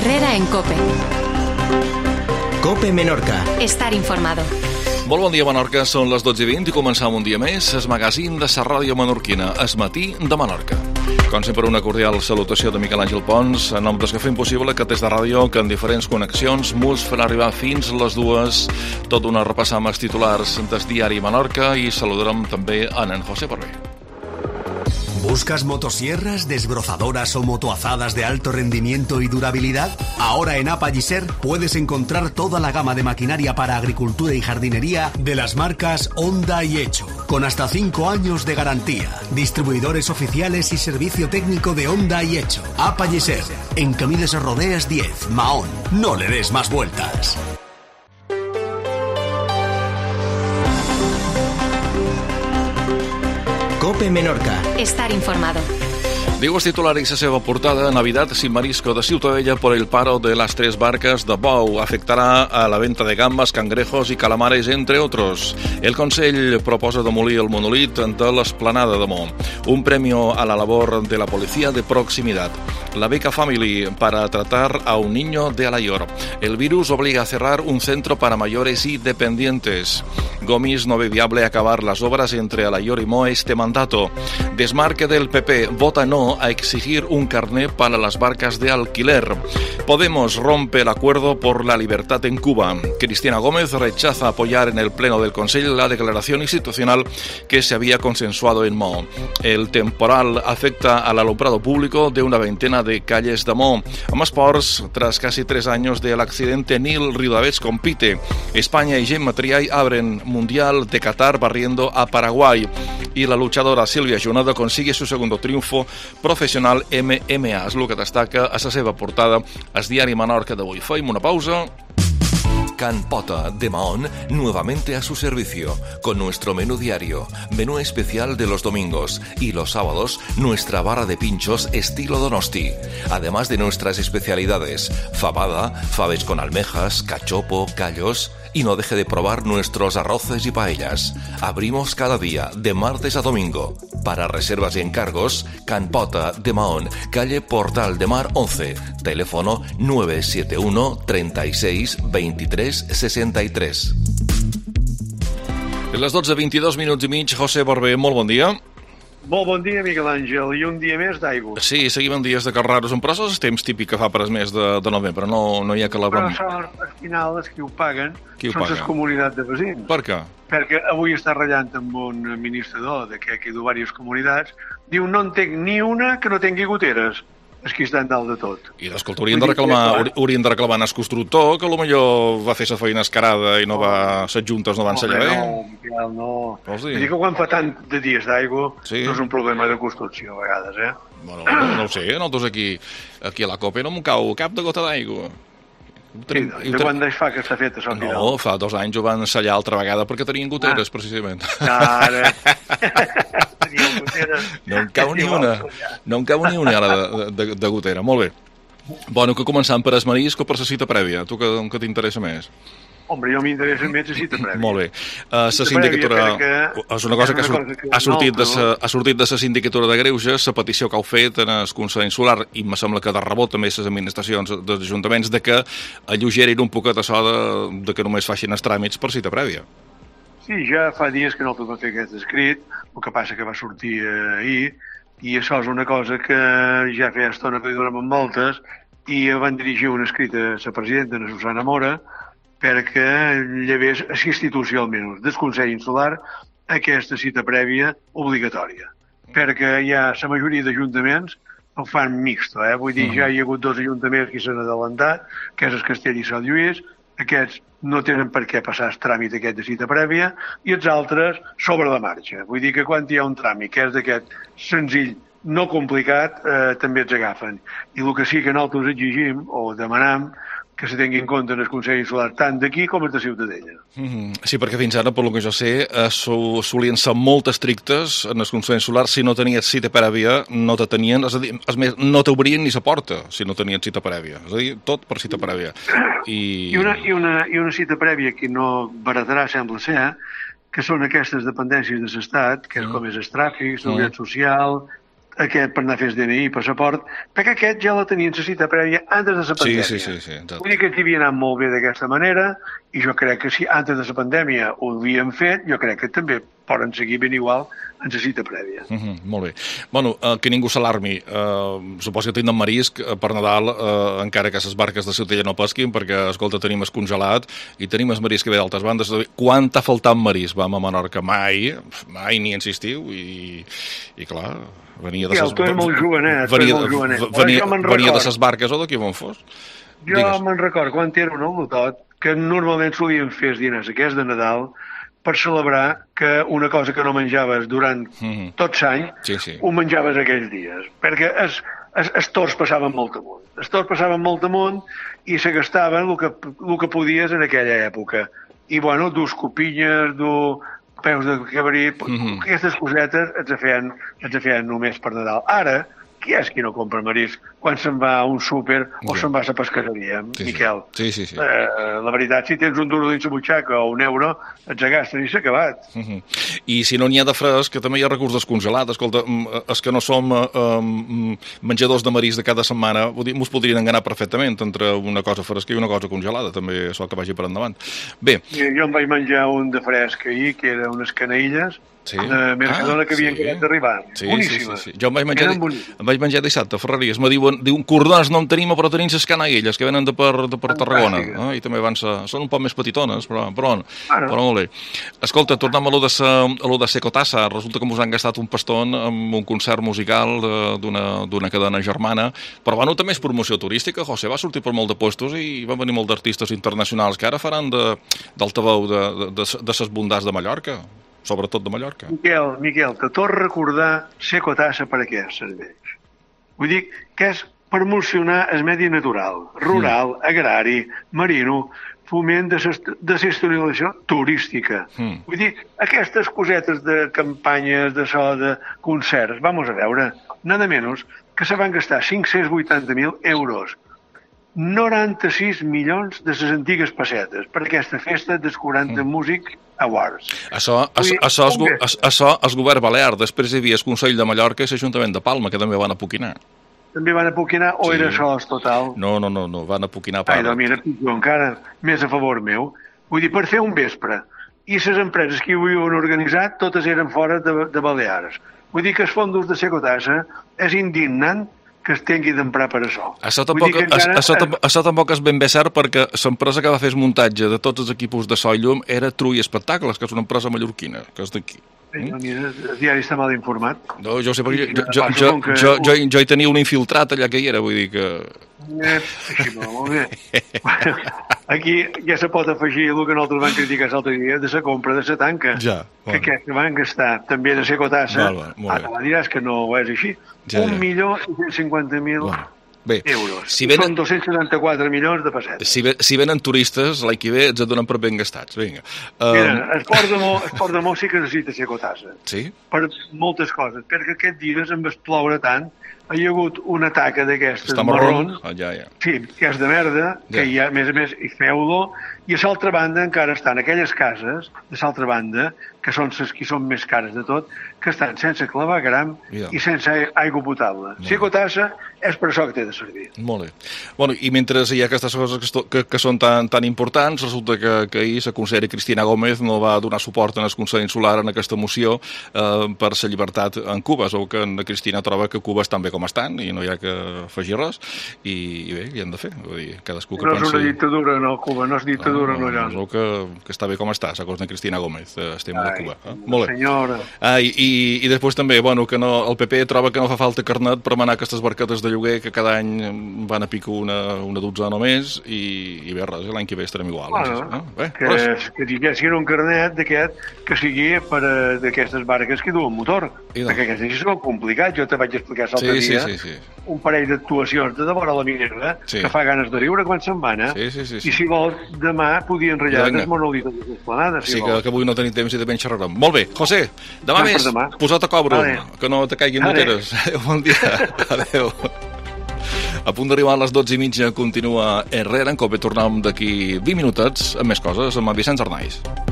Herrera en COPE. COPE Menorca. Estar informado. Molt bon dia, Menorca. Són les 12:20 i començam un dia més el magazín de la ràdio menorquina, El Matí de Menorca. Com sempre, una cordial salutació de Miquel Àngel Pons, en nom dels que fem possible que des de ràdio, que en diferents connexions, mos farà arribar fins les 2, tot una repassar amb els titulars del diari Menorca i saludarem també en José Barbé. ¿Buscas motosierras, desbrozadoras o motoazadas de alto rendimiento y durabilidad? Ahora en Apalliser puedes encontrar toda la gama de maquinaria para agricultura y jardinería de las marcas Honda y Echo, con hasta 5 años de garantía. Distribuidores oficiales y servicio técnico de Honda y Echo. Apalliser, en Camiles Rodeas 10, Mahón. No le des más vueltas. COPE Menorca. Estar informado. Digo els titulares a seva portada: Navidad sin marisco de Ciutadella por el paro de las 3 barcas de Bou. Afectará a la venta de gambas, cangrejos y calamares, entre otros. El Consell proposa demolir el monolit de l'esplanada de Mo. Un premio a la labor de la policía de proximidad. La beca Family para tratar a un niño de Alayor. El virus obliga a cerrar un centro para mayores y dependientes. Gomis no ve viable acabar las obras entre Alayor y Mo este mandato. Desmarque del PP vota no a exigir un carné para las barcas de alquiler. Podemos rompe el acuerdo por la libertad en Cuba. Cristina Gómez rechaza apoyar en el Pleno del Consell la declaración institucional que se había consensuado en Mo. El temporal afecta al alumbrado público de una veintena de calles de Mo. Amb esports, tras casi 3 años del accidente, Nil Ribavets compite. España y Gemma Triay abren Mundial de Qatar barriendo a Paraguay. Y la luchadora Silvia Junada consigue su segundo triunfo professional MMA. És el que destaca a la seva portada el diari Menorca d'avui. Feim una pausa. Can Pota de Mahón nuevamente a su servicio con nuestro menú diario, menú especial de los domingos y los sábados nuestra barra de pinchos estilo Donosti, además de nuestras especialidades: fabada, faves con almejas, cachopo, callos. Y no deje de probar nuestros arroces y paellas. Abrimos cada día, de martes a domingo. Para reservas y encargos, Can Pota de Mahón, calle Portal de Mar 11, teléfono 971 36 23 63. Les 12:22 minuts i mig. José Barbé, molt bon dia. Molt bon dia, Miquel Àngel, i un dia més d'aigua. Sí, seguim en dies de carraros, però això és el temps típic que fa per el mes de novembre, no hi ha que la... Però al final els que ho paguen són les comunitats de veïns. Per què? Perquè avui està ratllant amb un administrador de que ha diverses comunitats, diu no en tinc ni una que no tingui goteres. És que estan dalt de tot. I escolta, haurien de reclamar al constructor, que potser va fer la feina escarada i les juntes no van sellar bé. No, Miquel, no. Vull dir que quan fa tant de dies d'aigua, sí, no és un problema de construcció, a vegades, eh? Bueno, no ho sé, nosaltres aquí a la COPE no m'ho cau cap de gota d'aigua. Sí, de quan fa que s'ha fet això? No, fa 2 anys ho van sellar altra vegada perquè tenien goteres, precisament. Ara... No em cau ni una ara de gotera. Molt bé. Bueno, que començam per el marisc o per la cita prèvia? Tu què t'interessa més? Home, jo m'interessa més la cita prèvia. Molt bé. La sindicatura... És una cosa que ha sortit de la sindicatura de Greuges, la petició que heu fet en el Consell Insular, i me sembla que de rebot també les administracions dels ajuntaments, de que alleugerin un poquet això de que només facin els tràmits per cita prèvia. Sí, ja fa dies que no puc fer aquest escrit, el que passa que va sortir ahir, i això és una cosa que ja feia estona que hi donem amb moltes, i van dirigir un escrit a la presidenta, a Susana Mora, perquè llevés a la institució, almenys, del Consell Insular, aquesta cita prèvia obligatòria. Perquè ja la majoria d'ajuntaments ho fan mixto, Vull dir, ja hi ha hagut 2 ajuntaments que s'han adelantat, que és el Castell i Sant Lluís. Aquests no tenen per què passar el tràmit aquest de cita prèvia, i els altres sobre la marxa. Vull dir que quan hi ha un tràmit que és d'aquest senzill, no complicat, també els agafen. I el que sí que nosaltres exigim o demanam que se tingui en compte en el Consell Insular tant d'aquí com de Ciutadella. Sí, perquè fins ara, per lo que jo sé, solien ser molt estrictes en el Consell Insular. Si no tenies cita prèvia, no te tenien, és a dir, no t'obrien ni la porta si no tenies cita prèvia. És a dir, tot per cita prèvia. I una cita prèvia que no baratarà, sembla ser, que són aquestes dependències de l'Estat, que és com és el tràfic, seguretat social, aquest per anar a fer el DNI i passaport, perquè aquest ja la tenien cita prèvia antes de la pandèmia. Sí. Vull dir que aquí havia anat molt bé d'aquesta manera, i jo crec que si antes de la pandèmia ho havien fet, jo crec que també poden seguir ben igual en la cita prèvia. Molt bé. Bueno, que ningú s'alarmi. Suposo que tindran marisc per Nadal, encara que les barques de Ciutadella no pesquin, perquè, escolta, tenim el congelat i tenim el marisc que ve d'altres bandes. Quant t'ha faltat marisc? Vam a Menorca mai ni insistiu, i clar, venia de ses... Tu ets molt jovenet, venia de ses barques o d'aquí on fos. Jo me'n recordo, quan era un al·lotot, que normalment solien fer els diners aquests de Nadal per celebrar que una cosa que no menjaves durant tot l'any, ho menjaves aquells dies. Perquè els tords passaven molt amunt. Els tords passaven molt amunt i se gastaven el que podies en aquella època. I, bueno, dus copinyes, peus de cabrit, aquestes cosetes ens feien només per Nadal. Ara, qui és qui no compra marisc quan se'n va a un súper o se'n va a la pescaderia, Miquel? Sí. La veritat, si tens un duro dins la butxaca o un euro, et gastes i s'ha acabat. I si no n'hi ha de fresc, que també hi ha recurs descongelat. Escolta, els que no som menjadors de marisc de cada setmana, mos podrien enganar perfectament entre una cosa fresca i una cosa congelada, també això que vagi per endavant. Bé. Jo em vaig menjar un de fresc ahir, que era unes canaïlles, de Mercadona que havien quedat d'arribar. Boníssimes. Jo em vaig menjar dissabte a Ferreries. Me diuen cordons no en tenim, però tenim les canaelles que venen de per Tarragona. I també són un poc més petitones, però molt bé. Escolta, tornem a lo de Secotassa. Resulta que ens han gastat un paston amb un concert musical d'una cadena germana, però bueno, també és promoció turística. José va sortir per molt de puestos i van venir molt d'artistes internacionals que ara faran d'altaveu de ses bondats de Mallorca. Sobretot de Mallorca. Miquel, te torno a recordar Secotassa per a què serveix. Vull dir que és per promocionar el medi natural, rural, agrari, marino, foment de sostenibilitat turística. Vull dir, aquestes cosetes de campanyes, de concerts, vamos a veure, nada menys que se van gastar 580.000 euros. 96 milions de les antigues pessetes per aquesta festa dels 40 Music Awards. Això el govern balear. Després hi havia el Consell de Mallorca i l'Ajuntament de Palma, que també van apoquinar. També van apoquinar o era això total? No, van apoquinar. Ai, doncs mira, pitjor encara, més a favor meu. Vull dir, per fer un vespre. I les empreses que ho havien organitzat, totes eren fora de Balears. Vull dir que els fondos de Secotassa és indignant que es tingui d'emprar per això. Això tampoc és ben bé cert, perquè l'empresa que va fer el muntatge de tots els equipos de so i llum era Trui Espectacles, que és una empresa mallorquina, que és d'aquí. Mira, el diari està mal informat. No, jo sé, perquè jo hi tenia un infiltrat allà que hi era, vull dir que... Així molt bé. Aquí ja se pot afegir el que nosaltres vam criticar l'altre dia de la compra de la tanca, que van gastar també de Secotassa. Ara diràs que no és així. 1.150.000 euros. Són 274 milions de pessetes. Si venen turistes, l'any que ve ens donen per ben gastats. Vinga. Mira, el Port de Mó sí que necessita Secotassa. Sí? Per moltes coses, perquè aquests dies em va ploure tant, hi ha hagut una taca d'aquestes marrons, sí, que és de merda, que hi ha, a més, hi feu-lo, i a l'altra banda encara estan aquelles cases, de l'altra banda, que són les que són més cares de tot, que estan sense clavegram i sense aigua potable. Secotassa és per això que té de servir. Molt bé. Bueno, i mentre hi ha aquestes coses que són tan importants, resulta que ahir la consellera Cristina Gómez no va donar suport en el Consell Insular en aquesta moció per la llibertat en Cuba. Segur que la Cristina troba que Cuba estan bé com estan i no hi ha que afegir res, i bé, hi han de fer. Vull dir, cadascú que pensi... No és una dictadura, no, Cuba, no és dictadura, no allà. Segur que està bé com està, segons la Cristina Gómez, el tema de Cuba. Molt bé. Senyora. I després també, bueno, que el PP troba que no fa falta carnet per manar aquestes barquetes de lloguer que cada any van a pico una dotzena només i bé, res, l'any que ve estarem igual. Que tinguessin un carnet d'aquest que sigui per d'aquestes barques que duen motor, perquè aquestes són complicats. Jo te vaig explicar l'altre dia un parell d'actuacions de vora la minera que fa ganes de riure quan se'n van, i si vols, demà podien ratllar les monolites de l'esplanada. Sí, que avui no tenim temps i de ben xerrarem. Molt bé, José, demà més, posa't a cobro, que no te caiguin moteres. Bon dia, adeu. A punt d'arribar a les 12:30 continua Herrera en Cope. Tornem d'aquí 20 minutets amb més coses amb Vicenç Arnaiz.